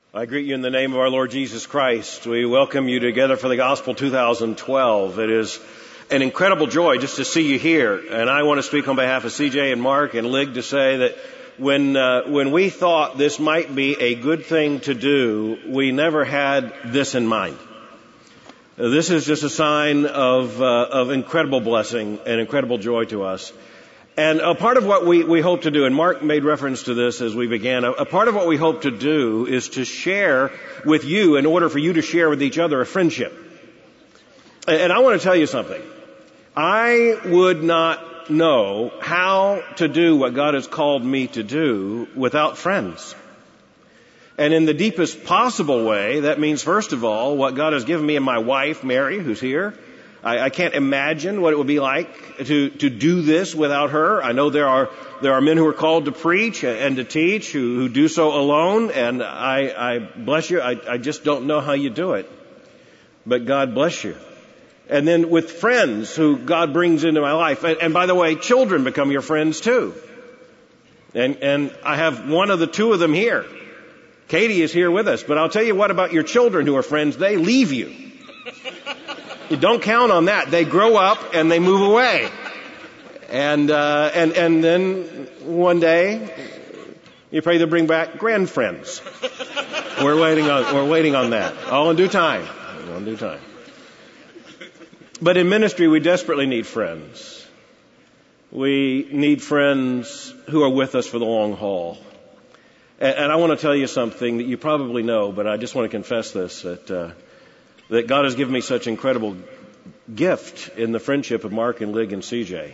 I greet you in the name of our Lord Jesus Christ. We welcome you together for the Gospel 2012. It is an incredible joy just to see you here. And I want to speak on behalf of CJ and Mark and Lig to say that when we thought this might be a good thing to do, we never had this in mind. This is just a sign of incredible blessing and incredible joy to us. And a part of what we hope to do, and Mark made reference to this as we began, a part of what we hope to do is to share with you in order for you to share with each other a friendship. And I want to tell you something. I would not know how to do what God has called me to do without friends. And in the deepest possible way, that means, first of all, what God has given me and my wife, Mary, who's here. I can't imagine what it would be like to do this without her. I know there are men who are called to preach and to teach who do so alone, and I bless you. I just don't know how you do it. But God bless you. And then with friends who God brings into my life. And by the way, children become your friends too. And I have one of the two of them here. Katie is here with us. But I'll tell you what about your children who are friends. They leave you. You don't count on that. They grow up and they move away. And then one day you pray to bring back grandfriends. We're waiting on that. All in due time. All in due time. But in ministry we desperately need friends. We need friends who are with us for the long haul. And I want to tell you something that you probably know, but I just want to confess this, that God has given me such incredible gift in the friendship of Mark and Lig and CJ.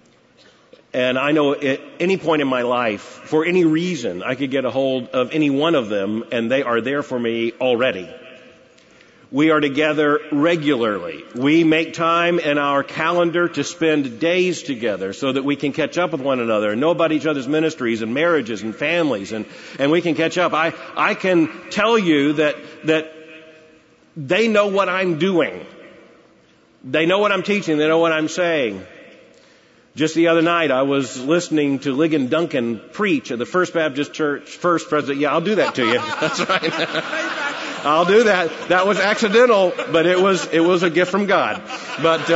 And I know at any point in my life, for any reason, I could get a hold of any one of them and they are there for me already. We are together regularly. We make time in our calendar to spend days together so that we can catch up with one another and know about each other's ministries and marriages and families and we can catch up. I can tell you that they know what I'm doing. They know what I'm teaching. They know what I'm saying. Just the other night, I was listening to Ligon Duncan preach at the First Baptist Church, First President. Yeah, I'll do that to you. That's right. I'll do that. That was accidental, but it was a gift from God. But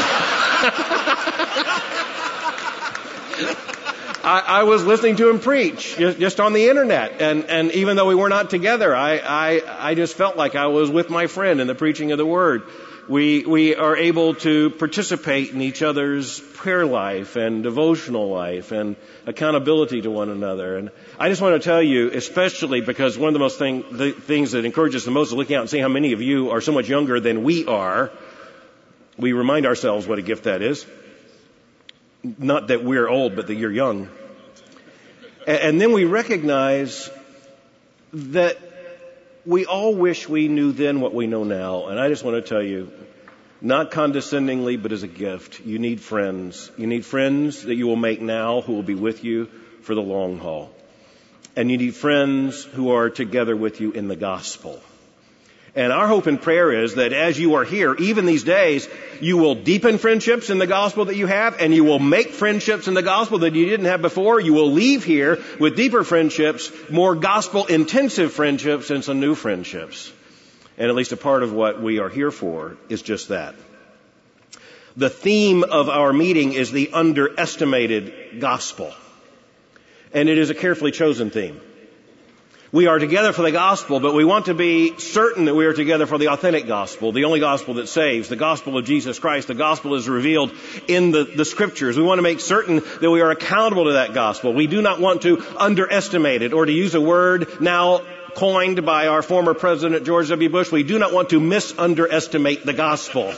I was listening to him preach just on the internet, and even though we were not together, I just felt like I was with my friend in the preaching of the Word. We are able to participate in each other's prayer life and devotional life and accountability to one another. And I just want to tell you, especially because one of the things that encourages us the most is looking out and seeing how many of you are so much younger than we are. We remind ourselves what a gift that is. Not that we're old, but that you're young. And then we recognize that we all wish we knew then what we know now. And I just want to tell you, not condescendingly, but as a gift, you need friends. You need friends that you will make now who will be with you for the long haul. And you need friends who are together with you in the gospel. And our hope and prayer is that as you are here, even these days, you will deepen friendships in the gospel that you have, and you will make friendships in the gospel that you didn't have before. You will leave here with deeper friendships, more gospel-intensive friendships, and some new friendships. And at least a part of what we are here for is just that. The theme of our meeting is the underestimated gospel. And it is a carefully chosen theme. We are together for the gospel, but we want to be certain that we are together for the authentic gospel, the only gospel that saves, the gospel of Jesus Christ. The gospel is revealed in the scriptures. We want to make certain that we are accountable to that gospel. We do not want to underestimate it, or to use a word now coined by our former President George W. Bush, we do not want to misunderestimate the gospel.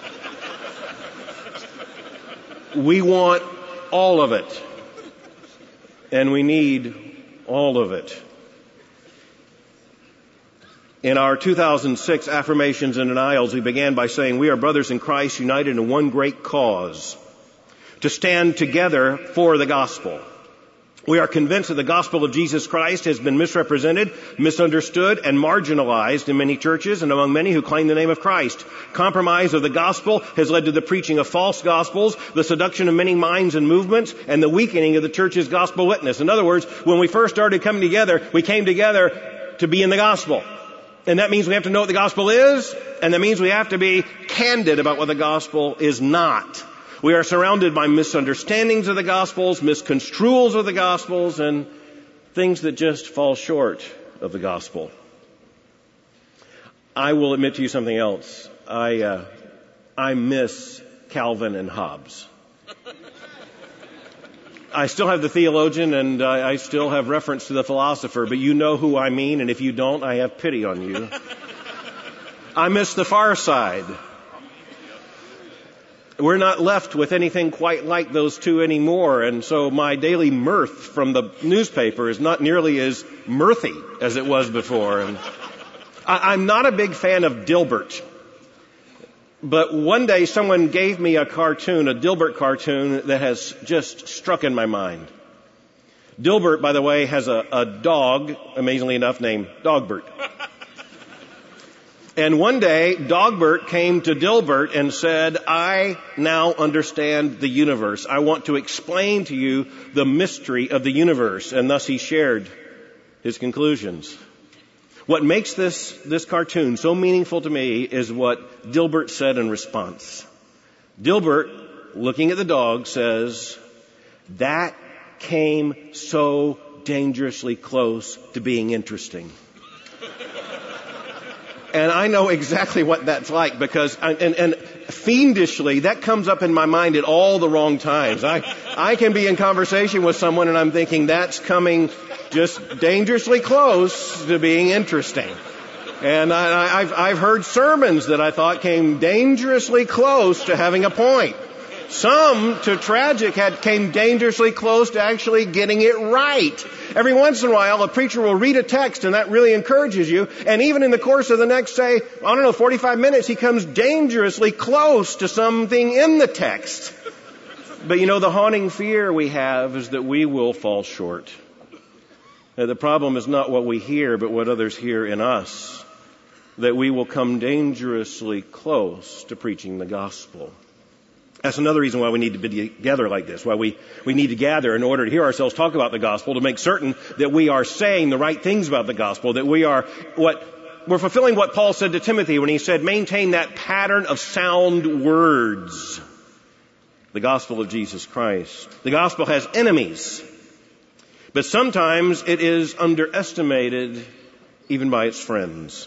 We want all of it. And we need all of it. In our 2006 Affirmations and Denials, we began by saying, we are brothers in Christ united in one great cause, to stand together for the gospel. We are convinced that the gospel of Jesus Christ has been misrepresented, misunderstood, and marginalized in many churches and among many who claim the name of Christ. Compromise of the gospel has led to the preaching of false gospels, the seduction of many minds and movements, and the weakening of the church's gospel witness. In other words, when we first started coming together, we came together to be in the gospel. And that means we have to know what the gospel is, and that means we have to be candid about what the gospel is not. We are surrounded by misunderstandings of the gospels, misconstruals of the gospels, and things that just fall short of the gospel. I will admit to you something else. I miss Calvin and Hobbes. I still have the theologian and I still have reference to the philosopher, but you know who I mean, and if you don't, I have pity on you. I miss the far side. We're not left with anything quite like those two anymore, and so my daily mirth from the newspaper is not nearly as mirthy as it was before. And I'm not a big fan of Dilbert. But one day someone gave me a cartoon, a Dilbert cartoon, that has just struck in my mind. Dilbert, by the way, has a dog, amazingly enough, named Dogbert. And one day, Dogbert came to Dilbert and said, I now understand the universe. I want to explain to you the mystery of the universe. And thus he shared his conclusions. What makes this cartoon so meaningful to me is what Dilbert said in response. Dilbert, looking at the dog, says, that came so dangerously close to being interesting. And I know exactly what that's like because, and fiendishly, that comes up in my mind at all the wrong times. I can be in conversation with someone and I'm thinking that's coming just dangerously close to being interesting. And I've heard sermons that I thought came dangerously close to having a point. Some, to tragic, came dangerously close to actually getting it right. Every once in a while, a preacher will read a text and that really encourages you. And even in the course of the next, 45 minutes, he comes dangerously close to something in the text. But the haunting fear we have is that we will fall short. The problem is not what we hear, but what others hear in us. That we will come dangerously close to preaching the gospel. That's another reason why we need to be together like this, why we need to gather in order to hear ourselves talk about the gospel, to make certain that we are saying the right things about the gospel, that we're fulfilling what Paul said to Timothy when he said, maintain that pattern of sound words. The gospel of Jesus Christ. The gospel has enemies, but sometimes it is underestimated even by its friends.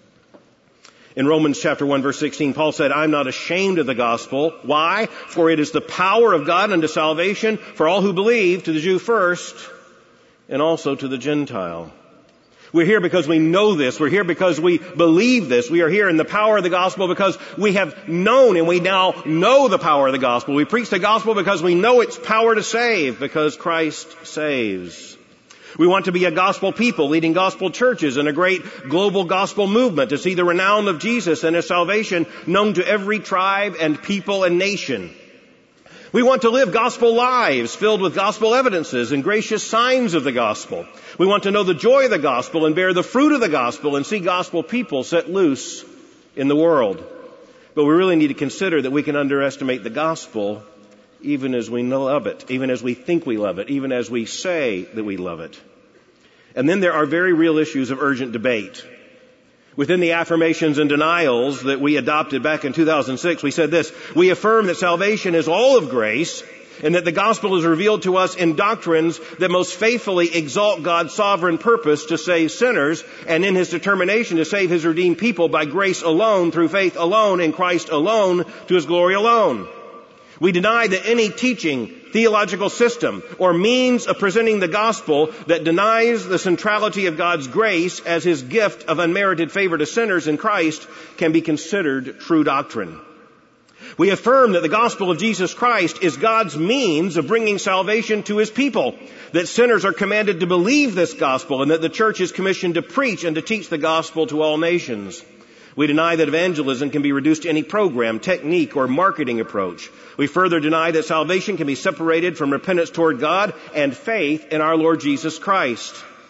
In Romans chapter 1 verse 16, Paul said, I'm not ashamed of the gospel. Why? For it is the power of God unto salvation for all who believe, to the Jew first, and also to the Gentile. We're here because we know this. We're here because we believe this. We are here in the power of the gospel because we have known and we now know the power of the gospel. We preach the gospel because we know its power to save, because Christ saves. We want to be a gospel people leading gospel churches and a great global gospel movement to see the renown of Jesus and His salvation known to every tribe and people and nation. We want to live gospel lives filled with gospel evidences and gracious signs of the gospel. We want to know the joy of the gospel and bear the fruit of the gospel and see gospel people set loose in the world. But we really need to consider that we can underestimate the gospel even as we love it, even as we think we love it, even as we say that we love it. And then there are very real issues of urgent debate. Within the affirmations and denials that we adopted back in 2006, we said this: we affirm that salvation is all of grace, and that the gospel is revealed to us in doctrines that most faithfully exalt God's sovereign purpose to save sinners, and in His determination to save His redeemed people by grace alone, through faith alone, in Christ alone, to His glory alone. We deny that any teaching, theological system, or means of presenting the gospel that denies the centrality of God's grace as His gift of unmerited favor to sinners in Christ can be considered true doctrine. We affirm that the gospel of Jesus Christ is God's means of bringing salvation to His people, that sinners are commanded to believe this gospel, and that the church is commissioned to preach and to teach the gospel to all nations. We deny that evangelism can be reduced to any program, technique, or marketing approach. We further deny that salvation can be separated from repentance toward God and faith in our Lord Jesus Christ.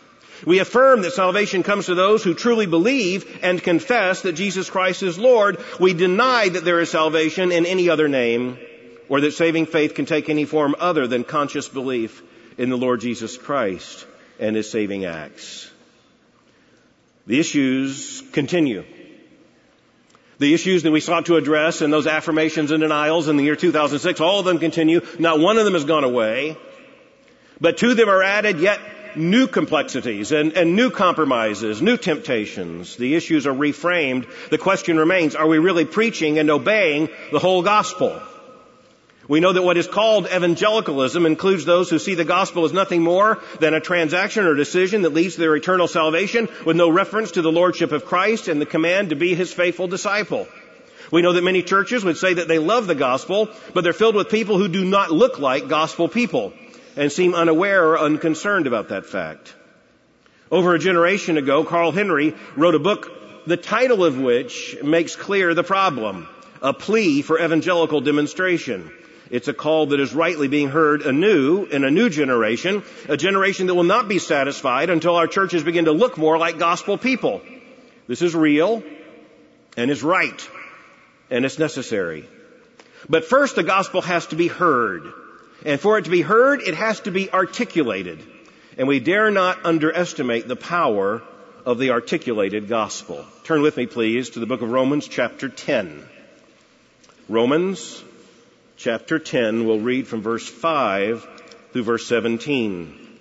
We affirm that salvation comes to those who truly believe and confess that Jesus Christ is Lord. We deny that there is salvation in any other name, or that saving faith can take any form other than conscious belief in the Lord Jesus Christ and His saving acts. The issues continue. The issues that we sought to address in those affirmations and denials in the year 2006, all of them continue. Not one of them has gone away. But to them are added yet new complexities and new compromises, new temptations. The issues are reframed. The question remains, are we really preaching and obeying the whole gospel? We know that what is called evangelicalism includes those who see the gospel as nothing more than a transaction or decision that leads to their eternal salvation with no reference to the lordship of Christ and the command to be his faithful disciple. We know that many churches would say that they love the gospel, but they're filled with people who do not look like gospel people and seem unaware or unconcerned about that fact. Over a generation ago, Carl Henry wrote a book, the title of which makes clear the problem, A Plea for Evangelical Demonstration. It's a call that is rightly being heard anew in a new generation, a generation that will not be satisfied until our churches begin to look more like gospel people. This is real, and it's right, and it's necessary. But first, the gospel has to be heard. And for it to be heard, it has to be articulated. And we dare not underestimate the power of the articulated gospel. Turn with me, please, to the book of Romans, chapter 10. Romans, chapter 10, we'll read from verse 5 through verse 17.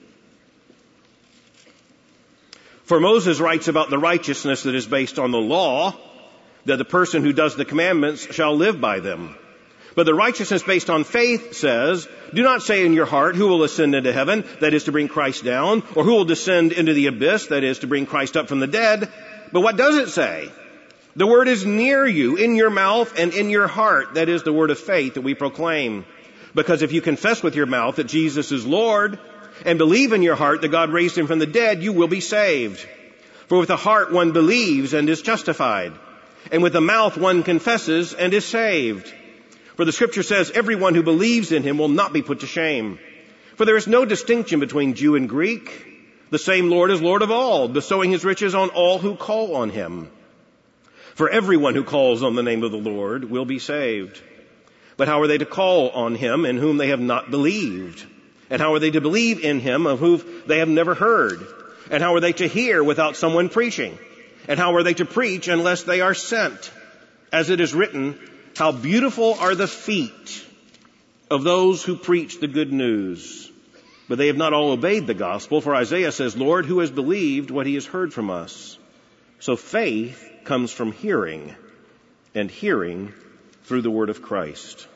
For Moses writes about the righteousness that is based on the law, that the person who does the commandments shall live by them. But the righteousness based on faith says, do not say in your heart, who will ascend into heaven, that is to bring Christ down, or who will descend into the abyss, that is to bring Christ up from the dead. But what does it say? The word is near you, in your mouth and in your heart. That is the word of faith that we proclaim. Because if you confess with your mouth that Jesus is Lord, and believe in your heart that God raised him from the dead, you will be saved. For with the heart one believes and is justified, and with the mouth one confesses and is saved. For the scripture says, everyone who believes in him will not be put to shame. For there is no distinction between Jew and Greek. The same Lord is Lord of all, bestowing his riches on all who call on him. For everyone who calls on the name of the Lord will be saved. But how are they to call on him in whom they have not believed? And how are they to believe in him of whom they have never heard? And how are they to hear without someone preaching? And how are they to preach unless they are sent? As it is written, how beautiful are the feet of those who preach the good news. But they have not all obeyed the gospel, for Isaiah says, Lord, who has believed what he has heard from us? So faith comes from hearing, and hearing through the word of Christ.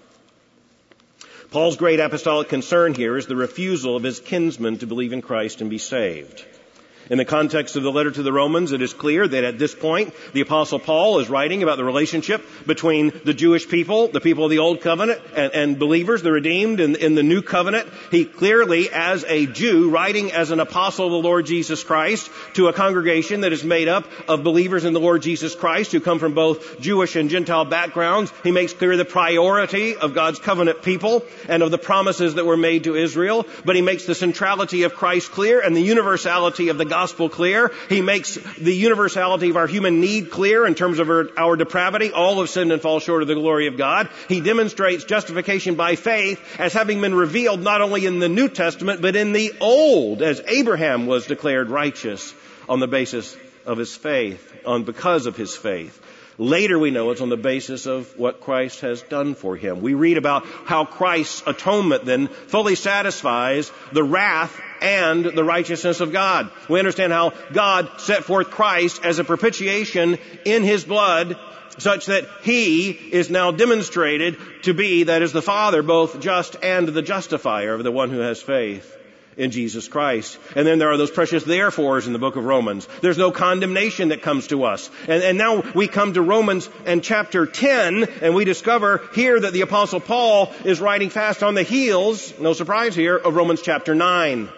Paul's great apostolic concern here is the refusal of his kinsmen to believe in Christ and be saved. In the context of the letter to the Romans, it is clear that at this point, the Apostle Paul is writing about the relationship between the Jewish people, the people of the Old Covenant, and believers, the redeemed in the New Covenant. He clearly, as a Jew, writing as an apostle of the Lord Jesus Christ to a congregation that is made up of believers in the Lord Jesus Christ who come from both Jewish and Gentile backgrounds. He makes clear the priority of God's covenant people and of the promises that were made to Israel. But he makes the centrality of Christ clear and the universality of the gospel clear. He makes the universality of our human need clear in terms of our depravity. All have sinned and fall short of the glory of God. He demonstrates justification by faith as having been revealed not only in the New Testament, but in the Old, as Abraham was declared righteous on the basis of his faith, because of his faith. Later we know it's on the basis of what Christ has done for him. We read about how Christ's atonement then fully satisfies the wrath and the righteousness of God. We understand how God set forth Christ as a propitiation in his blood, such that he is now demonstrated to be, that is the Father, both just and the justifier of the one who has faith in Jesus Christ. And then there are those precious therefores in the book of Romans. There's no condemnation that comes to us. And now we come to Romans and chapter 10, and we discover here that the Apostle Paul is riding fast on the heels, no surprise here, of Romans chapter 9.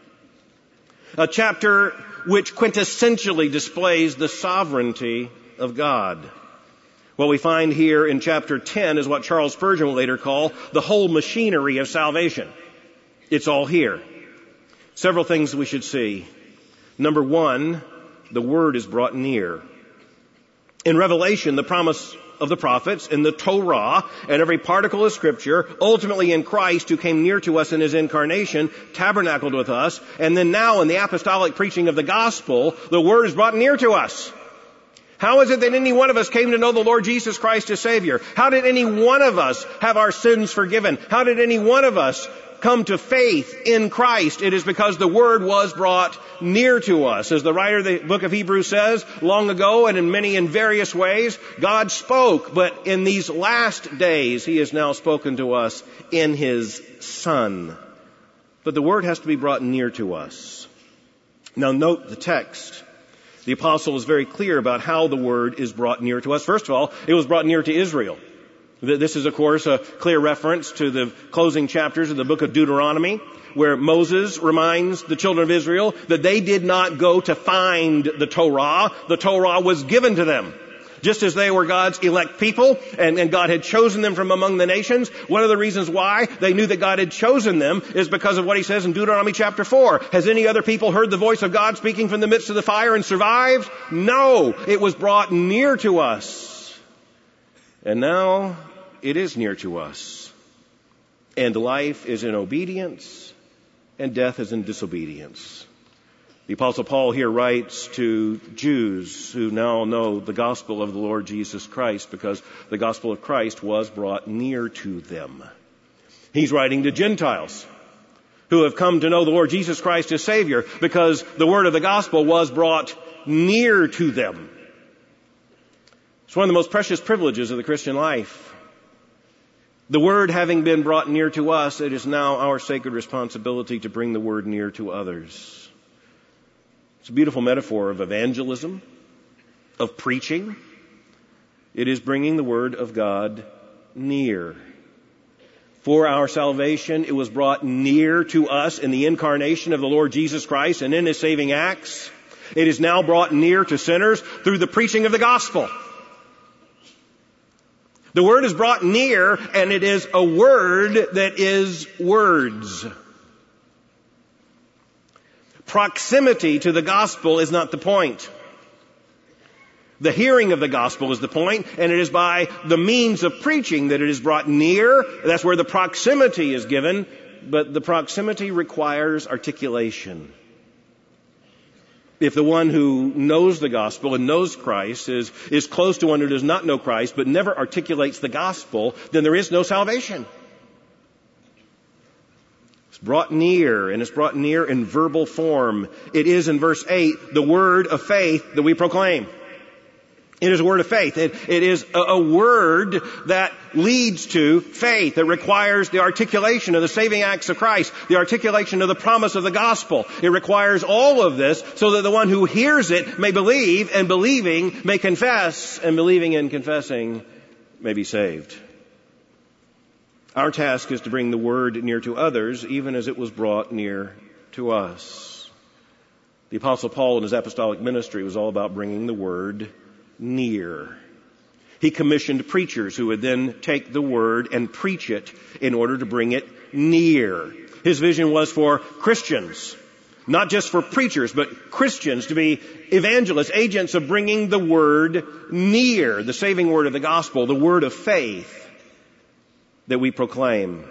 A chapter which quintessentially displays the sovereignty of God. What we find here in chapter 10 is what Charles Spurgeon will later call the whole machinery of salvation. It's all here. Several things we should see. Number one, the word is brought near. In Revelation, the promise of the prophets, in the Torah, and every particle of Scripture, ultimately in Christ who came near to us in His incarnation, tabernacled with us, and then now in the apostolic preaching of the gospel, the Word is brought near to us. How is it that any one of us came to know the Lord Jesus Christ as Savior? How did any one of us have our sins forgiven? How did any one of us come to faith in Christ? It is because the Word was brought near to us. As the writer of the book of Hebrews says, long ago and in various ways, God spoke, but in these last days He has now spoken to us in His Son. But the Word has to be brought near to us. Now note the text. The apostle is very clear about how the Word is brought near to us. First of all, it was brought near to Israel. This is, of course, a clear reference to the closing chapters of the book of Deuteronomy, where Moses reminds the children of Israel that they did not go to find the Torah. The Torah was given to them. Just as they were God's elect people, and God had chosen them from among the nations, one of the reasons why they knew that God had chosen them is because of what He says in Deuteronomy chapter 4. Has any other people heard the voice of God speaking from the midst of the fire and survived? No, it was brought near to us. And now it is near to us. And life is in obedience, and death is in disobedience. The Apostle Paul here writes to Jews who now know the gospel of the Lord Jesus Christ because the gospel of Christ was brought near to them. He's writing to Gentiles who have come to know the Lord Jesus Christ as Savior because the word of the gospel was brought near to them. It's one of the most precious privileges of the Christian life. The word having been brought near to us, it is now our sacred responsibility to bring the word near to others. It's a beautiful metaphor of evangelism, of preaching. It is bringing the Word of God near. For our salvation, it was brought near to us in the incarnation of the Lord Jesus Christ and in His saving acts. It is now brought near to sinners through the preaching of the gospel. The Word is brought near, and it is a word that is words. Proximity to the gospel is not the point. The hearing of the gospel is the point, and it is by the means of preaching that it is brought near. That's where the proximity is given, but the proximity requires articulation. If the one who knows the gospel and knows Christ is close to one who does not know Christ but never articulates the gospel, then there is no salvation. Brought near, and it's brought near in verbal form. It is, in verse 8, the word of faith that we proclaim. It is a word of faith. It is a word that leads to faith. It requires the articulation of the saving acts of Christ, the articulation of the promise of the gospel. It requires all of this so that the one who hears it may believe, and believing may confess, and believing and confessing may be saved. Our task is to bring the word near to others, even as it was brought near to us. The Apostle Paul in his apostolic ministry was all about bringing the word near. He commissioned preachers who would then take the word and preach it in order to bring it near. His vision was for Christians, not just for preachers, but Christians to be evangelists, agents of bringing the word near, the saving word of the gospel, the word of faith that we proclaim.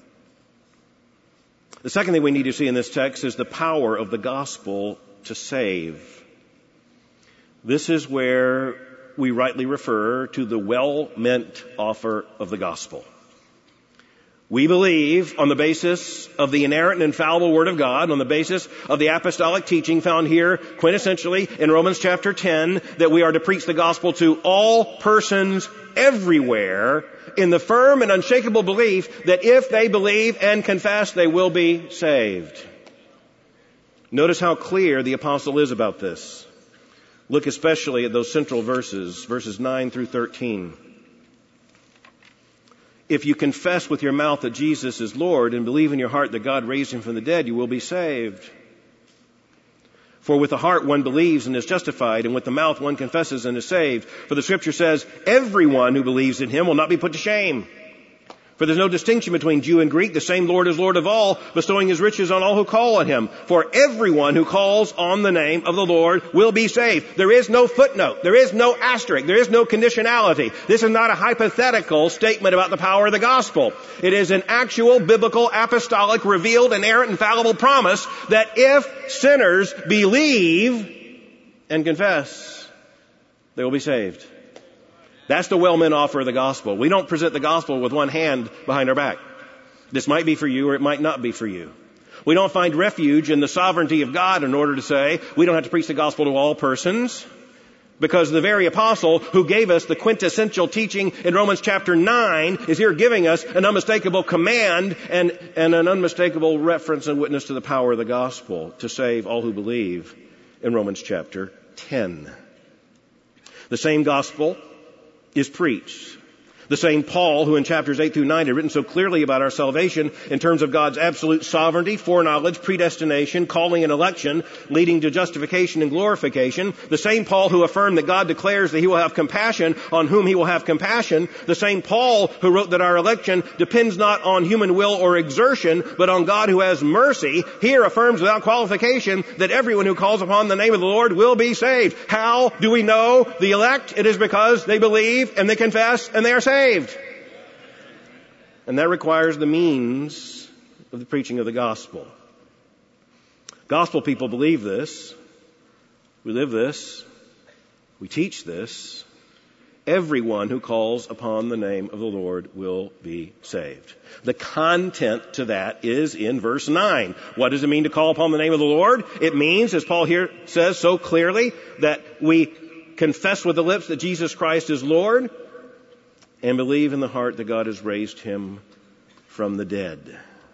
The second thing we need to see in this text is the power of the gospel to save. This is where we rightly refer to the well-meant offer of the gospel. We believe on the basis of the inerrant and infallible Word of God, on the basis of the apostolic teaching found here quintessentially in Romans chapter 10, that we are to preach the gospel to all persons everywhere in the firm and unshakable belief that if they believe and confess, they will be saved. Notice how clear the apostle is about this. Look especially at those central verses 9 through 13. If you confess with your mouth that Jesus is Lord and believe in your heart that God raised Him from the dead, you will be saved. For with the heart one believes and is justified, and with the mouth one confesses and is saved. For the Scripture says, everyone who believes in Him will not be put to shame. For there's no distinction between Jew and Greek. The same Lord is Lord of all, bestowing his riches on all who call on him. For everyone who calls on the name of the Lord will be saved. There is no footnote. There is no asterisk. There is no conditionality. This is not a hypothetical statement about the power of the gospel. It is an actual biblical, apostolic, revealed, inerrant, infallible promise that if sinners believe and confess, they will be saved. That's the well men offer of the gospel. We don't present the gospel with one hand behind our back. This might be for you or it might not be for you. We don't find refuge in the sovereignty of God in order to say we don't have to preach the gospel to all persons, because the very apostle who gave us the quintessential teaching in Romans chapter 9 is here giving us an unmistakable command and an unmistakable reference and witness to the power of the gospel to save all who believe in Romans chapter 10. The same gospel is preached. The same Paul, who in chapters 8 through 9 had written so clearly about our salvation in terms of God's absolute sovereignty, foreknowledge, predestination, calling and election, leading to justification and glorification. The same Paul who affirmed that God declares that he will have compassion on whom he will have compassion. The same Paul who wrote that our election depends not on human will or exertion, but on God who has mercy, here affirms without qualification that everyone who calls upon the name of the Lord will be saved. How do we know the elect? It is because they believe and they confess and they are saved. And that requires the means of the preaching of the gospel. Gospel people believe this. We live this. We teach this. Everyone who calls upon the name of the Lord will be saved. The content to that is in verse 9. What does it mean to call upon the name of the Lord? It means, as Paul here says so clearly, that we confess with the lips that Jesus Christ is Lord, and believe in the heart that God has raised him from the dead.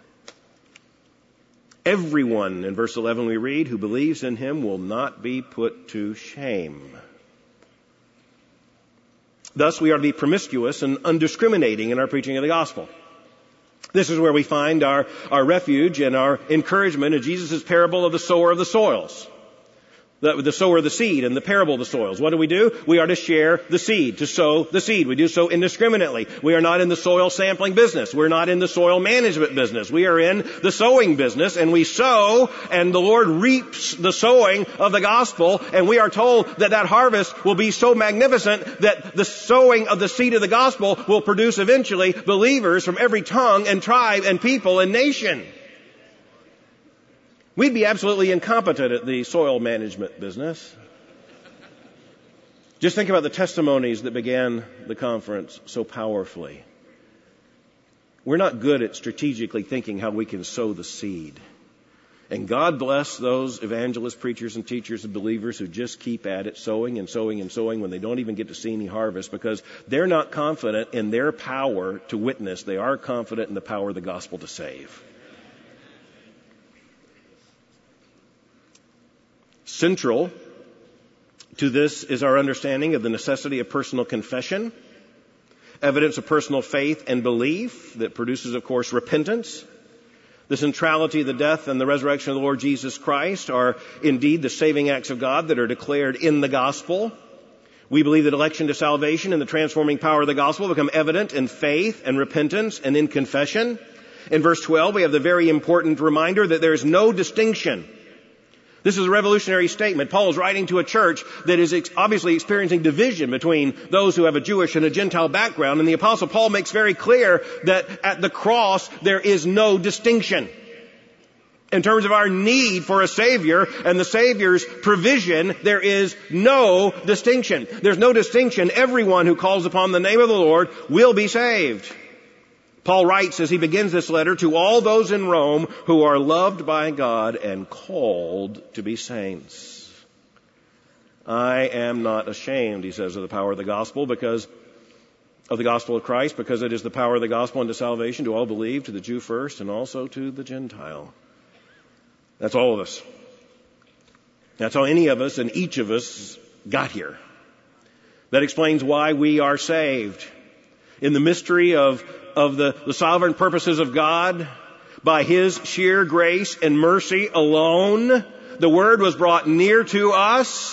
Everyone, in verse 11 we read, who believes in him will not be put to shame. Thus, we are to be promiscuous and undiscriminating in our preaching of the gospel. This is where we find our refuge and our encouragement in Jesus' parable of the sower of the soils. The sower of the seed and the parable of the soils. What do? We are to share the seed, to sow the seed. We do so indiscriminately. We are not in the soil sampling business. We're not in the soil management business. We are in the sowing business, and we sow, and the Lord reaps the sowing of the gospel, and we are told that that harvest will be so magnificent that the sowing of the seed of the gospel will produce eventually believers from every tongue and tribe and people and nation. We'd be absolutely incompetent at the soil management business. Just think about the testimonies that began the conference so powerfully. We're not good at strategically thinking how we can sow the seed. And God bless those evangelists, preachers, and teachers and believers who just keep at it, sowing and sowing and sowing when they don't even get to see any harvest, because they're not confident in their power to witness. They are confident in the power of the gospel to save. Central to this is our understanding of the necessity of personal confession, evidence of personal faith and belief that produces, of course, repentance. The centrality of the death and the resurrection of the Lord Jesus Christ are indeed the saving acts of God that are declared in the gospel. We believe that election to salvation and the transforming power of the gospel become evident in faith and repentance and in confession. In verse 12, we have the very important reminder that there is no distinction. This is a revolutionary statement. Paul is writing to a church that is obviously experiencing division between those who have a Jewish and a Gentile background. And the Apostle Paul makes very clear that at the cross there is no distinction. In terms of our need for a Savior and the Savior's provision, there is no distinction. There's no distinction. Everyone who calls upon the name of the Lord will be saved. Paul writes as he begins this letter to all those in Rome who are loved by God and called to be saints. I am not ashamed, he says, of the power of the gospel, because of the gospel of Christ, because it is the power of the gospel unto salvation to all believe, to the Jew first and also to the Gentile. That's all of us. That's how any of us and each of us got here. That explains why we are saved. In the mystery of the sovereign purposes of God, by His sheer grace and mercy alone, the Word was brought near to us,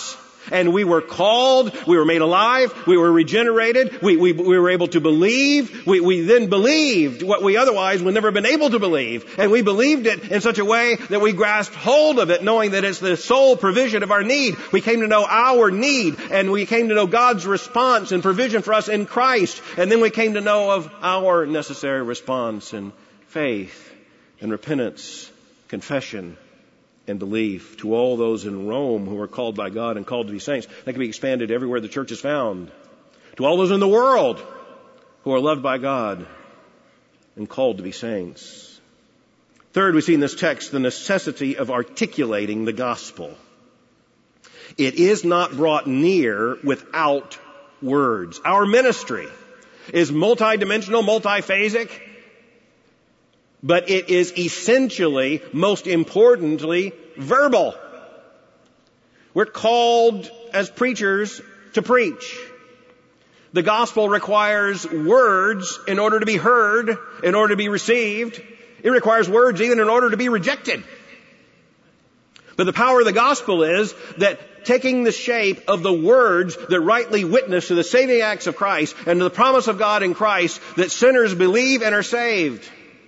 And we were called, we were made alive, we were regenerated, we were able to believe, we then believed what we otherwise would never have been able to believe. And we believed it in such a way that we grasped hold of it, knowing that it's the sole provision of our need. We came to know our need, and we came to know God's response and provision for us in Christ. And then we came to know of our necessary response in faith and repentance, confession, and belief. To all those in Rome who are called by God and called to be saints. That can be expanded everywhere the church is found. To all those in the world who are loved by God and called to be saints. Third, we see in this text the necessity of articulating the gospel. It is not brought near without words. Our ministry is multidimensional, multiphasic, but it is essentially, most importantly, verbal. We're called as preachers to preach. The gospel requires words in order to be heard, in order to be received. It requires words even in order to be rejected. But the power of the gospel is that taking the shape of the words that rightly witness to the saving acts of Christ and to the promise of God in Christ, that sinners believe and are saved.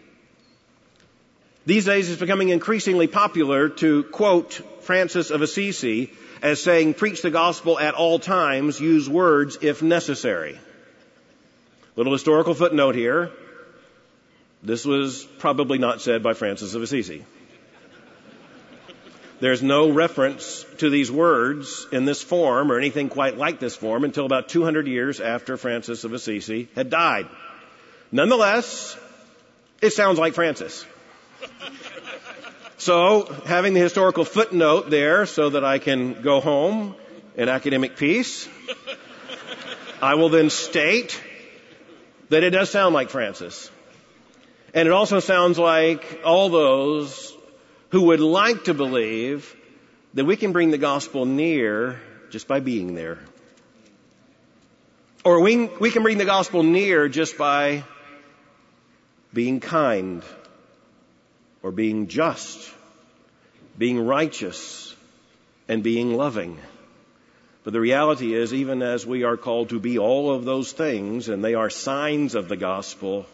These days it's becoming increasingly popular to quote Francis of Assisi as saying, preach the gospel at all times, use words if necessary. Little historical footnote here. This was probably not said by Francis of Assisi. There's no reference to these words in this form or anything quite like this form until about 200 years after Francis of Assisi had died. Nonetheless, it sounds like Francis. So, having the historical footnote there so that I can go home in academic peace, I will then state that it does sound like Francis. And it also sounds like all those who would like to believe that we can bring the gospel near just by being there. Or we can bring the gospel near just by being kind, or being just, being righteous, and being loving. But the reality is, even as we are called to be all of those things, and they are signs of the gospel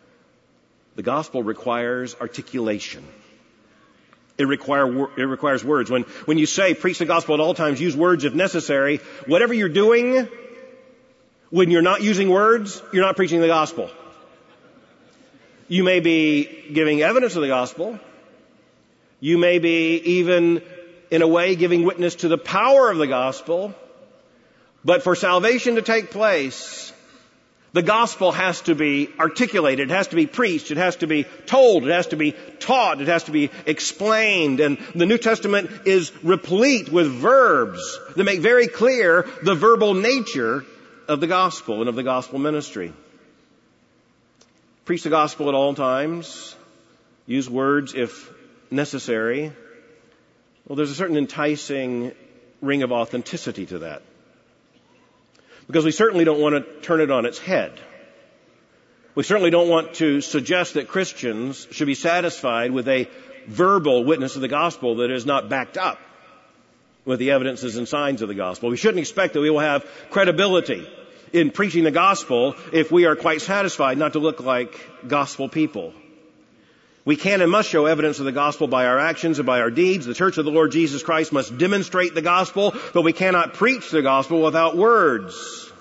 requires articulation. It requires words. When you say, preach the gospel at all times, use words if necessary, whatever you're doing, when you're not using words, you're not preaching the gospel. You may be giving evidence of the gospel. You may be even, in a way, giving witness to the power of the gospel. But for salvation to take place, the gospel has to be articulated. It has to be preached. It has to be told. It has to be taught. It has to be explained. And the New Testament is replete with verbs that make very clear the verbal nature of the gospel and of the gospel ministry. Preach the gospel at all times. Use words if necessary. Well, there's a certain enticing ring of authenticity to that. Because we certainly don't want to turn it on its head. We certainly don't want to suggest that Christians should be satisfied with a verbal witness of the gospel that is not backed up with the evidences and signs of the gospel. We shouldn't expect that we will have credibility in preaching the gospel if we are quite satisfied not to look like gospel people. We can and must show evidence of the gospel by our actions and by our deeds. The Church of the Lord Jesus Christ must demonstrate the gospel, but we cannot preach the gospel without words.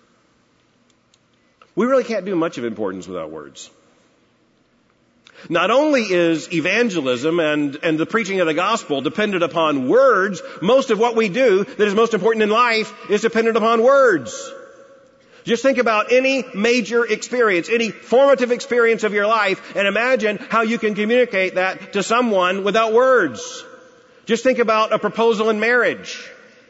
We really can't do much of importance without words. Not only is evangelism and the preaching of the gospel dependent upon words, most of what we do that is most important in life is dependent upon words. Just think about any major experience, any formative experience of your life, and imagine how you can communicate that to someone without words. Just think about a proposal in marriage.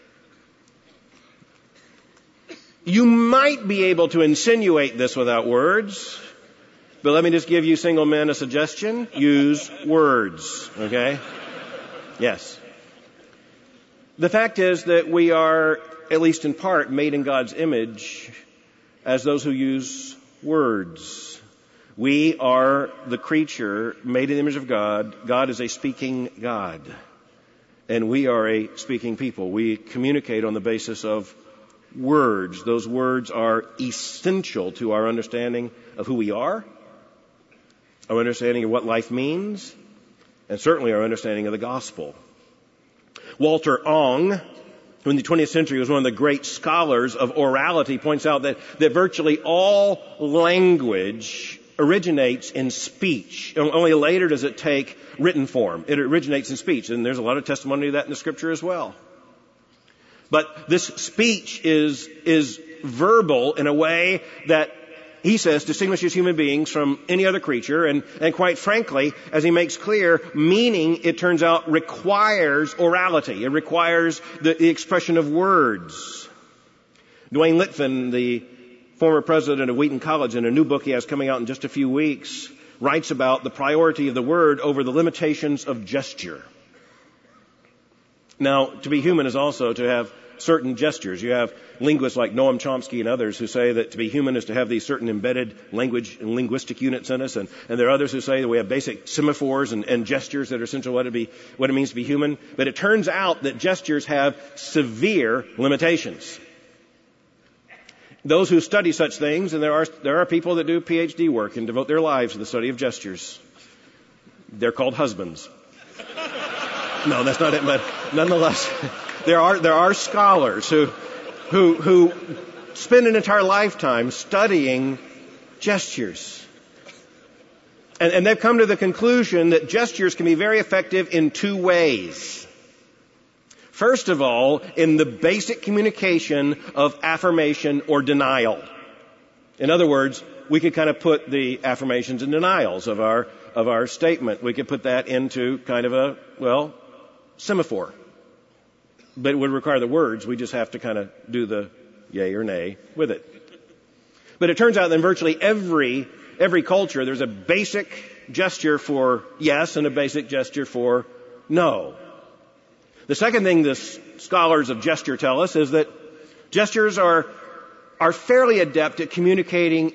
You might be able to insinuate this without words, but let me just give you single men a suggestion. Use words, okay? Yes. The fact is that we are, at least in part, made in God's image as those who use words. We are the creature made in the image of God. God is a speaking God. And we are a speaking people. We communicate on the basis of words. Those words are essential to our understanding of who we are, our understanding of what life means, and certainly our understanding of the gospel. Walter Ong, who in the 20th century was one of the great scholars of orality, points out that virtually all language originates in speech. Only later does it take written form. It originates in speech, and there's a lot of testimony to that in the Scripture as well. But this speech is verbal in a way that, he says, distinguishes human beings from any other creature, and quite frankly, as he makes clear, meaning, it turns out, requires orality. It requires the expression of words. Dwayne Litfin, the former president of Wheaton College, in a new book he has coming out in just a few weeks, writes about the priority of the word over the limitations of gesture. Now, to be human is also to have certain gestures. You have linguists like Noam Chomsky and others who say that to be human is to have these certain embedded language and linguistic units in us, and there are others who say that we have basic semaphores and gestures that are essential what it means to be human. But it turns out that gestures have severe limitations. Those who study such things, and there are people that do PhD work and devote their lives to the study of gestures. They're called husbands. No, that's not it, but nonetheless, there are scholars who spend an entire lifetime studying gestures. And they've come to the conclusion that gestures can be very effective in two ways. First of all, in the basic communication of affirmation or denial. In other words, we could kind of put the affirmations and denials of our statement. We could put that into kind of a, semaphore. But it would require the words. We just have to kind of do the yay or nay with it. But it turns out that in virtually every culture, there's a basic gesture for yes and a basic gesture for no. The second thing the scholars of gesture tell us is that gestures are fairly adept at communicating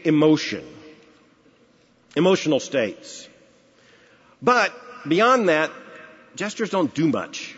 emotional states. But beyond that, gestures don't do much.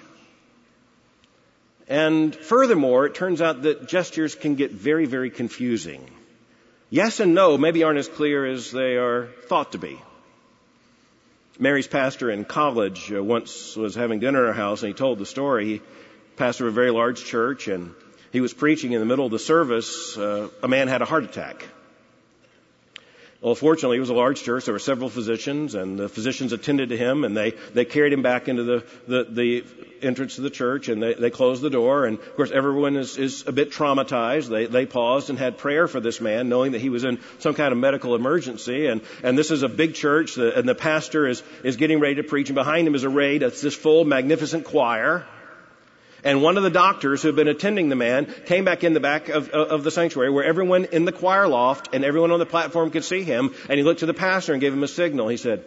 And furthermore, it turns out that gestures can get very, very confusing. Yes and no maybe aren't as clear as they are thought to be. Mary's pastor in college once was having dinner at our house, and he told the story. He pastored a very large church, and he was preaching in the middle of the service. A man had a heart attack. Well, fortunately, it was a large church. There were several physicians, and the physicians attended to him, and they carried him back into the entrance to the church, and they closed the door. And of course, everyone is a bit traumatized. They paused and had prayer for this man, knowing that he was in some kind of medical emergency. And this is a big church, and the pastor is getting ready to preach, and behind him is arrayed this full, magnificent choir. And one of the doctors who had been attending the man came back in the back of the sanctuary where everyone in the choir loft and everyone on the platform could see him. And he looked to the pastor and gave him a signal. He said,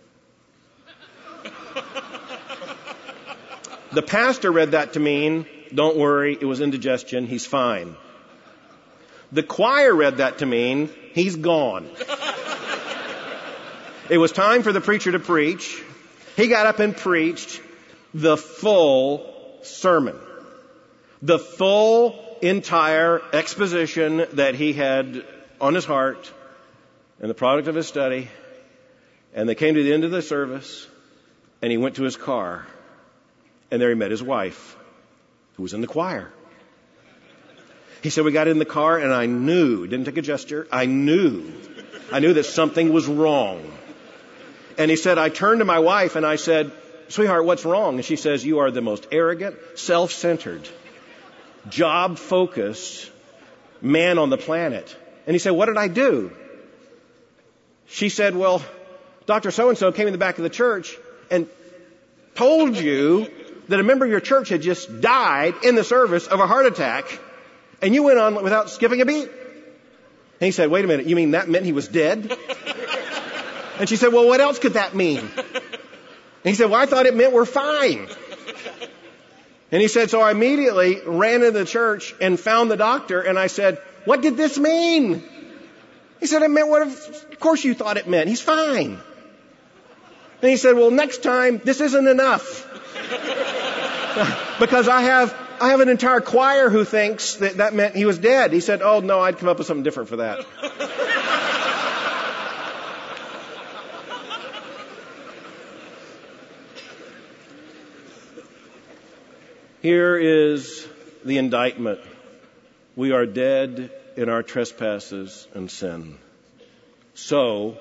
the pastor read that to mean, don't worry, it was indigestion, he's fine. The choir read that to mean, he's gone. It was time for the preacher to preach. He got up and preached the full sermon. The full, entire exposition that he had on his heart and the product of his study. And they came to the end of the service, and he went to his car, and there he met his wife, who was in the choir. He said, we got in the car, and I knew, didn't take a gesture, I knew that something was wrong. And he said, I turned to my wife and I said, sweetheart, what's wrong? And she says, you are the most arrogant, self-centered, job-focused man on the planet. And he said, what did I do? She said, well, Dr. So-and-so came in the back of the church and told you that a member of your church had just died in the service of a heart attack, and you went on without skipping a beat. And he said, wait a minute, you mean that meant he was dead? And she said, well, what else could that mean? And he said, well, I thought it meant we're fine. And he said, so I immediately ran into the church and found the doctor, and I said, what did this mean? He said, it meant what of course you thought it meant. He's fine. And he said, well, next time, this isn't enough. Because I have an entire choir who thinks that meant he was dead. He said, oh no, I'd come up with something different for that. Here is the indictment. We are dead in our trespasses and sin. So,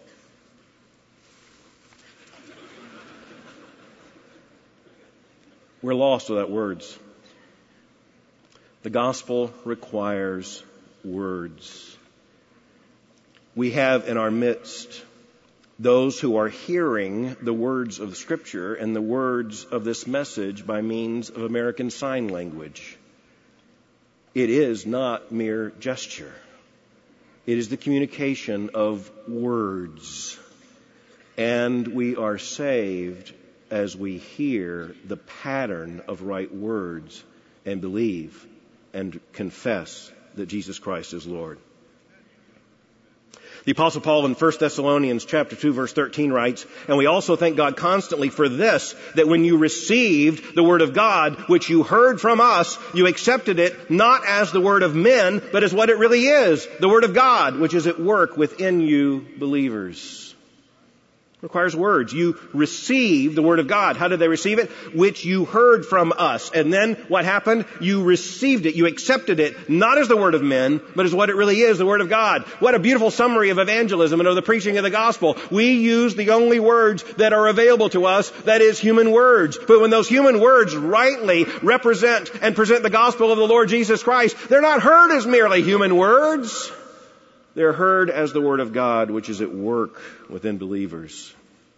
we're lost without words. The gospel requires words. We have in our midst those who are hearing the words of Scripture and the words of this message by means of American Sign Language. It is not mere gesture. It is the communication of words. And we are saved as we hear the pattern of right words and believe and confess that Jesus Christ is Lord. The Apostle Paul in 1 Thessalonians chapter 2 verse 13 writes, and we also thank God constantly for this, that when you received the word of God, which you heard from us, you accepted it not as the word of men, but as what it really is, the word of God, which is at work within you believers. It requires words. You received the word of God. How did they receive it? Which you heard from us. And then what happened? You received it. You accepted it, not as the word of men, but as what it really is, the word of God. What a beautiful summary of evangelism and of the preaching of the gospel. We use the only words that are available to us, that is human words. But when those human words rightly represent and present the gospel of the Lord Jesus Christ, they're not heard as merely human words. They're heard as the word of God, which is at work within believers.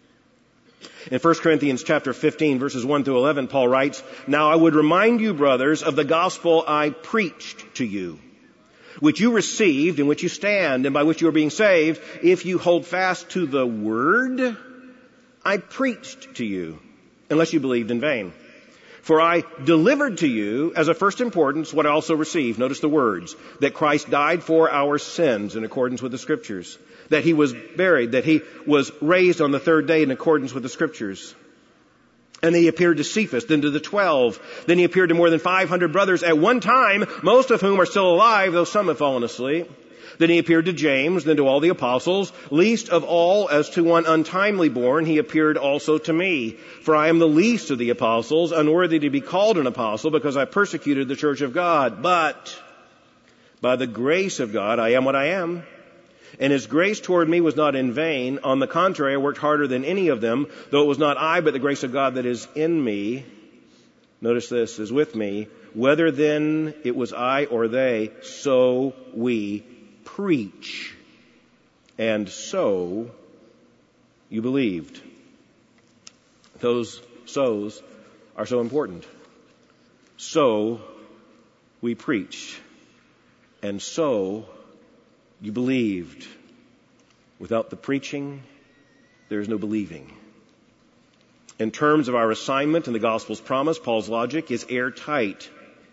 In 1 Corinthians chapter 15, verses 1 through 11, Paul writes, now I would remind you, brothers, of the gospel I preached to you, which you received, in which you stand, and by which you are being saved, if you hold fast to the word I preached to you, unless you believed in vain. For I delivered to you as of first importance what I also received. Notice the words. That Christ died for our sins in accordance with the Scriptures. That He was buried. That He was raised on the third day in accordance with the Scriptures. And then He appeared to Cephas, then to the 12. Then He appeared to more than 500 brothers at one time, most of whom are still alive, though some have fallen asleep. Then He appeared to James, then to all the apostles. Least of all, as to one untimely born, He appeared also to me. For I am the least of the apostles, unworthy to be called an apostle, because I persecuted the church of God. But by the grace of God, I am what I am. And His grace toward me was not in vain. On the contrary, I worked harder than any of them, though it was not I, but the grace of God that is in me. Notice this, is with me. Whether then it was I or they, so we preach, and so you believed. Those so's are so important. So we preach, and so you believed. Without the preaching, there is no believing. In terms of our assignment and the gospel's promise, Paul's logic is airtight.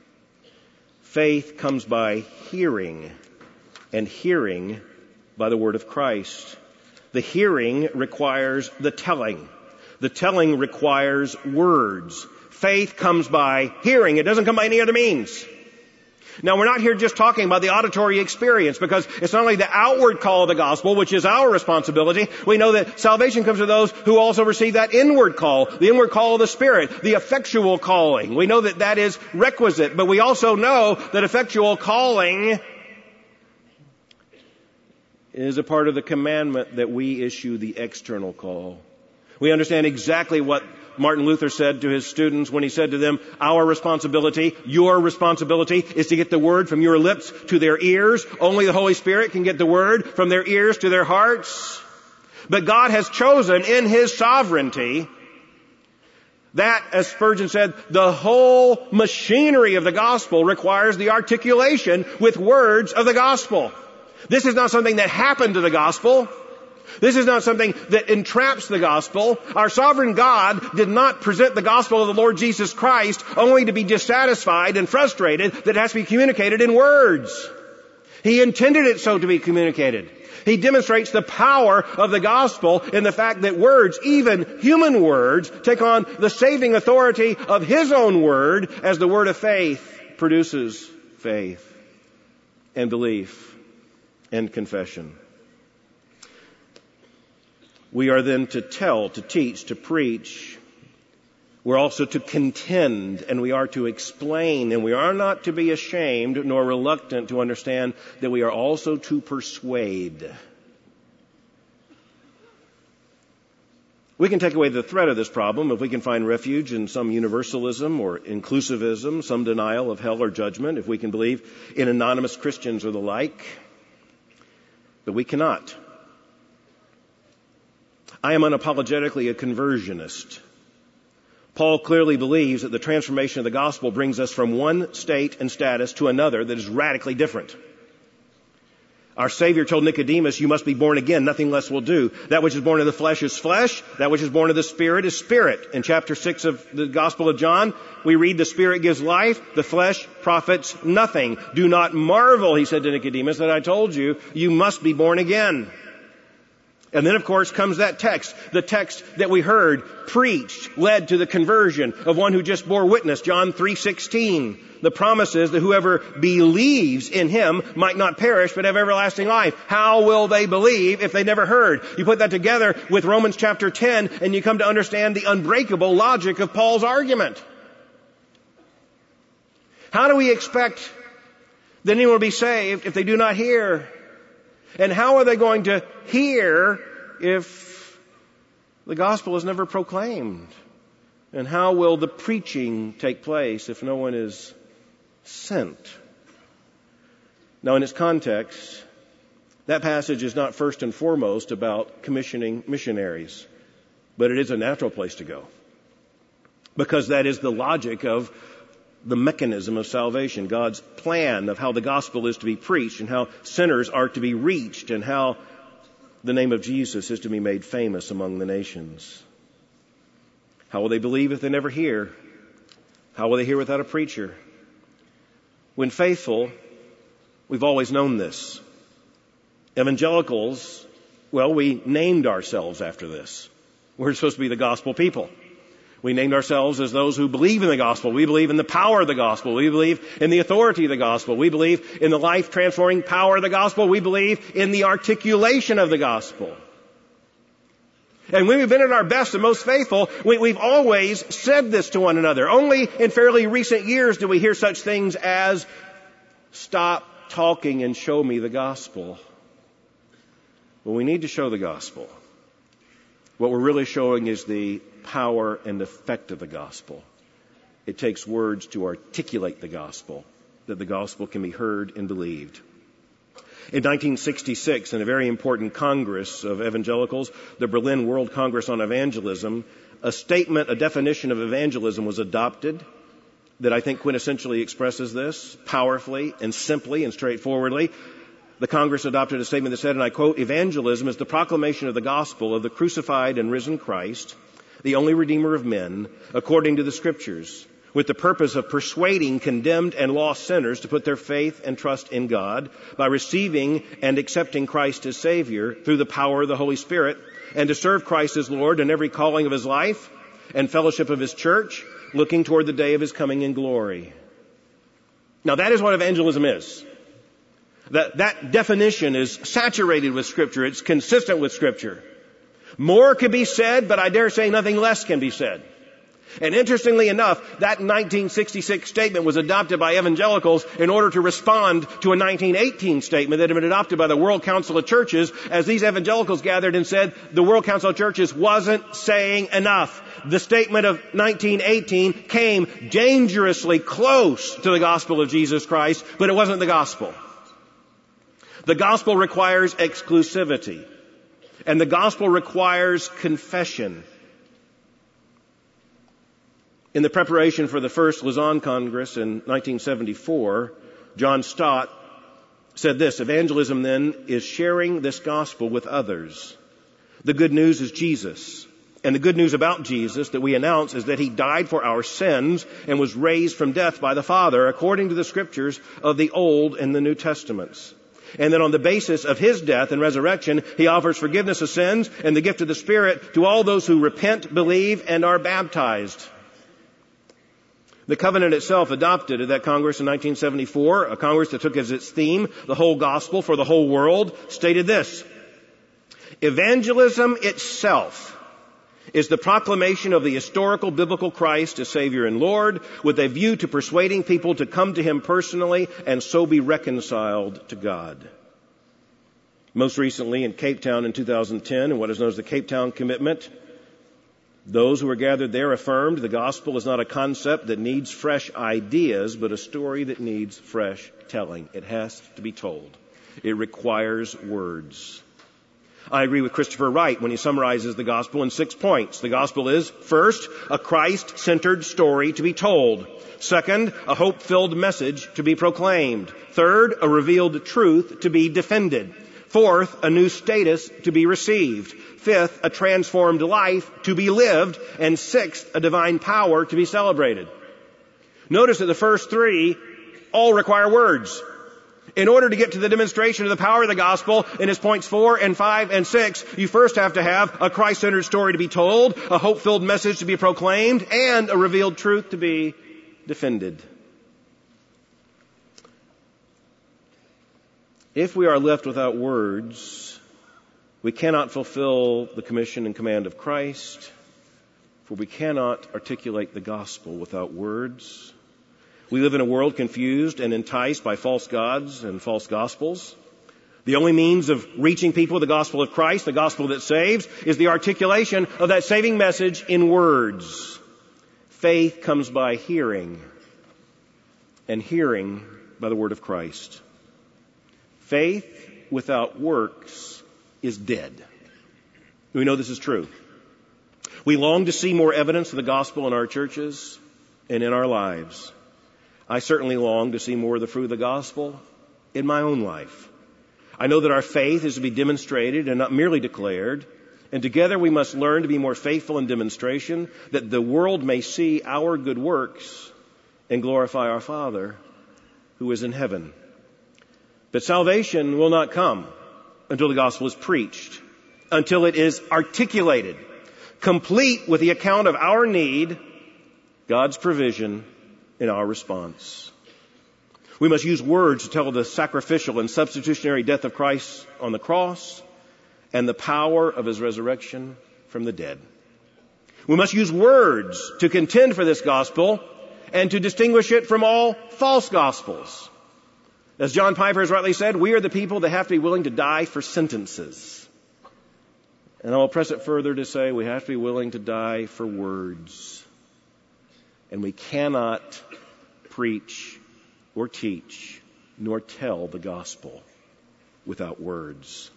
Faith comes by hearing, and hearing by the word of Christ. The hearing requires the telling. The telling requires words. Faith comes by hearing. It doesn't come by any other means. Now, we're not here just talking about the auditory experience, because it's not only the outward call of the gospel, which is our responsibility. We know that salvation comes to those who also receive that inward call, the inward call of the Spirit, the effectual calling. We know that that is requisite, but we also know that effectual calling is a part of the commandment that we issue the external call. We understand exactly what Martin Luther said to his students when he said to them, our responsibility, your responsibility, is to get the word from your lips to their ears. Only the Holy Spirit can get the word from their ears to their hearts. But God has chosen in His sovereignty that, as Spurgeon said, the whole machinery of the gospel requires the articulation with words of the gospel. This is not something that happened to the gospel. This is not something that entraps the gospel. Our sovereign God did not present the gospel of the Lord Jesus Christ only to be dissatisfied and frustrated that it has to be communicated in words. He intended it so to be communicated. He demonstrates the power of the gospel in the fact that words, even human words, take on the saving authority of His own word as the word of faith produces faith and belief and confession. We are then to tell, to teach, to preach. We're also to contend, and we are to explain, and we are not to be ashamed nor reluctant to understand that we are also to persuade. We can take away the threat of this problem if we can find refuge in some universalism or inclusivism, some denial of hell or judgment, if we can believe in anonymous Christians or the like. But we cannot. I am unapologetically a conversionist. Paul clearly believes that the transformation of the gospel brings us from one state and status to another that is radically different. Our Savior told Nicodemus, you must be born again, nothing less will do. That which is born of the flesh is flesh, that which is born of the Spirit is spirit. In chapter 6 of the Gospel of John, we read the Spirit gives life, the flesh profits nothing. Do not marvel, he said to Nicodemus, that I told you, you must be born again. And then, of course, comes that text, the text that we heard preached, led to the conversion of one who just bore witness, John 3:16. The promise is that whoever believes in Him might not perish but have everlasting life. How will they believe if they never heard? You put that together with Romans chapter 10 and you come to understand the unbreakable logic of Paul's argument. How do we expect that anyone will be saved if they do not hear? And how are they going to hear if the gospel is never proclaimed? And how will the preaching take place if no one is sent? Now, in its context, that passage is not first and foremost about commissioning missionaries, but it is a natural place to go. Because that is the logic of the mechanism of salvation, God's plan of how the gospel is to be preached and how sinners are to be reached and how the name of Jesus is to be made famous among the nations. How will they believe if they never hear? How will they hear without a preacher? When faithful, we've always known this. Evangelicals, well, we named ourselves after this. We're supposed to be the gospel people. We named ourselves as those who believe in the gospel. We believe in the power of the gospel. We believe in the authority of the gospel. We believe in the life-transforming power of the gospel. We believe in the articulation of the gospel. And when we've been at our best and most faithful, we've always said this to one another. Only in fairly recent years do we hear such things as, stop talking and show me the gospel. Well, we need to show the gospel. What we're really showing is the power and effect of the gospel. It takes words to articulate the gospel, that the gospel can be heard and believed. In 1966, in a very important Congress of evangelicals, the Berlin World Congress on Evangelism, a definition of evangelism was adopted that I think quintessentially expresses this powerfully and simply and straightforwardly. The Congress adopted a statement that said, and I quote, evangelism is the proclamation of the gospel of the crucified and risen Christ, the only Redeemer of men, according to the Scriptures, with the purpose of persuading condemned and lost sinners to put their faith and trust in God by receiving and accepting Christ as Savior through the power of the Holy Spirit, and to serve Christ as Lord in every calling of His life and fellowship of His church, looking toward the day of His coming in glory. Now that is what evangelism is. That definition is saturated with Scripture. It's consistent with Scripture. More can be said, but I dare say nothing less can be said. And interestingly enough, that 1966 statement was adopted by evangelicals in order to respond to a 1918 statement that had been adopted by the World Council of Churches, as these evangelicals gathered and said the World Council of Churches wasn't saying enough. The statement of 1918 came dangerously close to the gospel of Jesus Christ, but it wasn't the gospel. The gospel requires exclusivity, and the gospel requires confession. In the preparation for the first Lausanne Congress in 1974, John Stott said this, evangelism then is sharing this gospel with others. The good news is Jesus. And the good news about Jesus that we announce is that He died for our sins and was raised from death by the Father according to the Scriptures of the Old and the New Testaments. And then on the basis of his death and resurrection, he offers forgiveness of sins and the gift of the Spirit to all those who repent, believe, and are baptized. The covenant itself, adopted at that Congress in 1974, a Congress that took as its theme the whole gospel for the whole world, stated this: evangelism itself is the proclamation of the historical biblical Christ as Savior and Lord, with a view to persuading people to come to Him personally and so be reconciled to God. Most recently in Cape Town in 2010, in what is known as the Cape Town Commitment, those who were gathered there affirmed the gospel is not a concept that needs fresh ideas, but a story that needs fresh telling. It has to be told. It requires words. I agree with Christopher Wright when he summarizes the gospel in 6 points. The gospel is, first, a Christ-centered story to be told. Second, a hope-filled message to be proclaimed. Third, a revealed truth to be defended. Fourth, a new status to be received. Fifth, a transformed life to be lived. And sixth, a divine power to be celebrated. Notice that the first three all require words. In order to get to the demonstration of the power of the gospel in its points 4 and 5 and 6, you first have to have a Christ-centered story to be told, a hope-filled message to be proclaimed, and a revealed truth to be defended. If we are left without words, we cannot fulfill the commission and command of Christ, for we cannot articulate the gospel without words. We live in a world confused and enticed by false gods and false gospels. The only means of reaching people with the gospel of Christ, the gospel that saves, is the articulation of that saving message in words. Faith comes by hearing, and hearing by the word of Christ. Faith without works is dead. We know this is true. We long to see more evidence of the gospel in our churches and in our lives. I certainly long to see more of the fruit of the gospel in my own life. I know that our faith is to be demonstrated and not merely declared, and together we must learn to be more faithful in demonstration, that the world may see our good works and glorify our Father who is in heaven. But salvation will not come until the gospel is preached, until it is articulated, complete with the account of our need, God's provision, in our response. We must use words to tell of the sacrificial and substitutionary death of Christ on the cross and the power of His resurrection from the dead. We must use words to contend for this gospel and to distinguish it from all false gospels. As John Piper has rightly said, we are the people that have to be willing to die for sentences. And I will press it further to say we have to be willing to die for words. And we cannot preach or teach nor tell the gospel without words.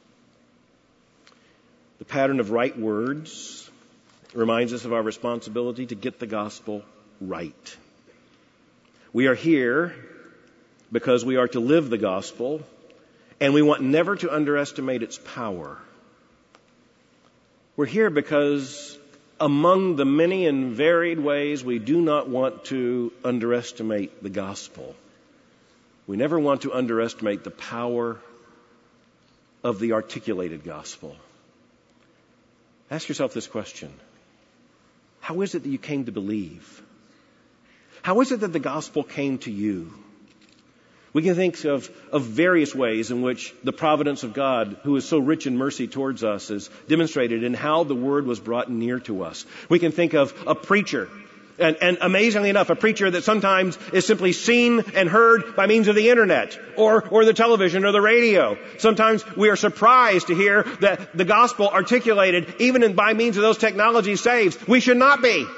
The pattern of right words reminds us of our responsibility to get the gospel right. We are here because we are to live the gospel, and we want never to underestimate its power. We're here because among the many and varied ways we do not want to underestimate the gospel, we never want to underestimate the power of the articulated gospel. Ask yourself this question: how is it that you came to believe? How is it that the gospel came to you? We can think of various ways in which the providence of God, who is so rich in mercy towards us, is demonstrated in how the Word was brought near to us. We can think of a preacher, and amazingly enough, a preacher that sometimes is simply seen and heard by means of the internet or the television or the radio. Sometimes we are surprised to hear that the gospel articulated even by means of those technologies saves. We should not be.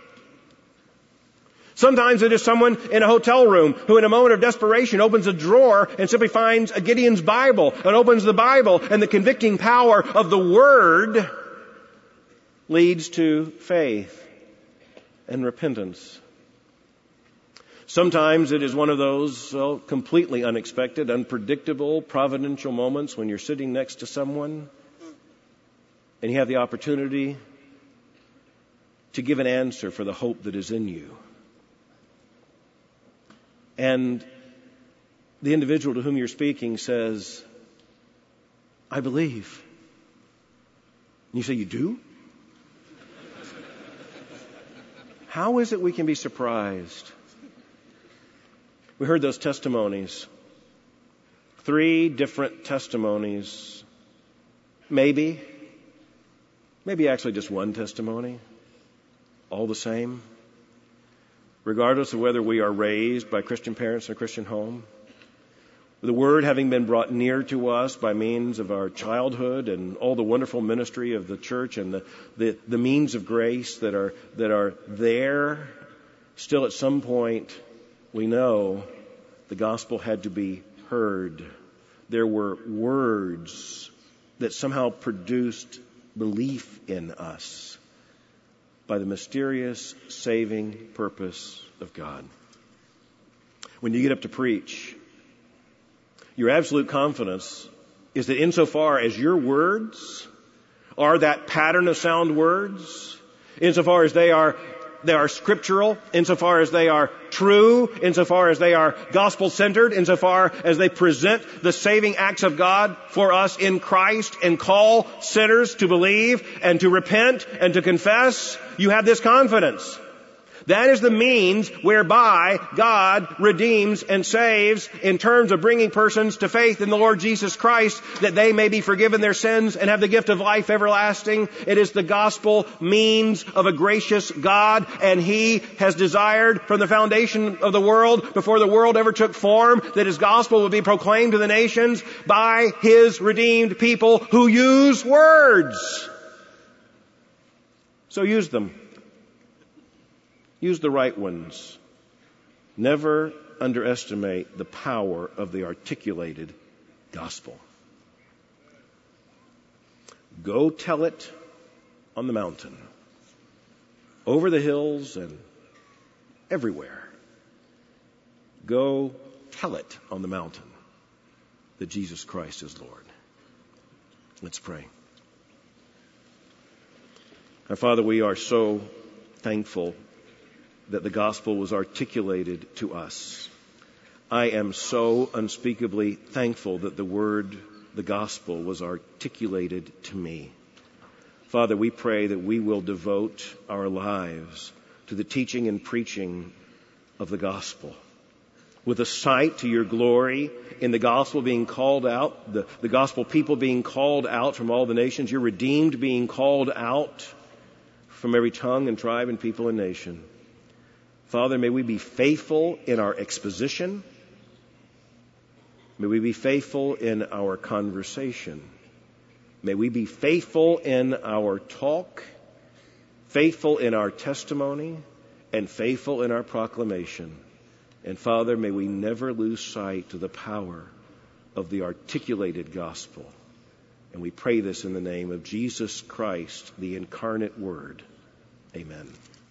Sometimes it is someone in a hotel room who in a moment of desperation opens a drawer and simply finds a Gideon's Bible and opens the Bible, and the convicting power of the Word leads to faith and repentance. Sometimes it is one of those completely unexpected, unpredictable, providential moments when you're sitting next to someone and you have the opportunity to give an answer for the hope that is in you. And the individual to whom you're speaking says, I believe. And you say, you do? How is it we can be surprised? We heard those testimonies. 3 different testimonies. Maybe actually just one testimony. All the same. Regardless of whether we are raised by Christian parents in a Christian home. The Word having been brought near to us by means of our childhood and all the wonderful ministry of the church and the means of grace that are there, still at some point we know the gospel had to be heard. There were words that somehow produced belief in us by the mysterious saving purpose of God. When you get up to preach, your absolute confidence is that insofar as your words are that pattern of sound words, insofar as they are scriptural, insofar as they are true, insofar as they are gospel-centered, insofar as they present the saving acts of God for us in Christ and call sinners to believe and to repent and to confess, you have this confidence. That is the means whereby God redeems and saves in terms of bringing persons to faith in the Lord Jesus Christ that they may be forgiven their sins and have the gift of life everlasting. It is the gospel means of a gracious God, and He has desired from the foundation of the world, before the world ever took form, that His gospel would be proclaimed to the nations by His redeemed people who use words. So use them. Use the right ones. Never underestimate the power of the articulated gospel. Go tell it on the mountain, over the hills and everywhere. Go tell it on the mountain that Jesus Christ is Lord. Let's pray. Our Father, we are so thankful that the gospel was articulated to us. I am so unspeakably thankful that the word, the gospel, was articulated to me. Father, we pray that we will devote our lives to the teaching and preaching of the gospel, with a sight to your glory in the gospel being called out, the gospel people being called out from all the nations, your redeemed being called out from every tongue and tribe and people and nation. Father, may we be faithful in our exposition. May we be faithful in our conversation. May we be faithful in our talk, faithful in our testimony, and faithful in our proclamation. And Father, may we never lose sight of the power of the articulated gospel. And we pray this in the name of Jesus Christ, the incarnate Word. Amen.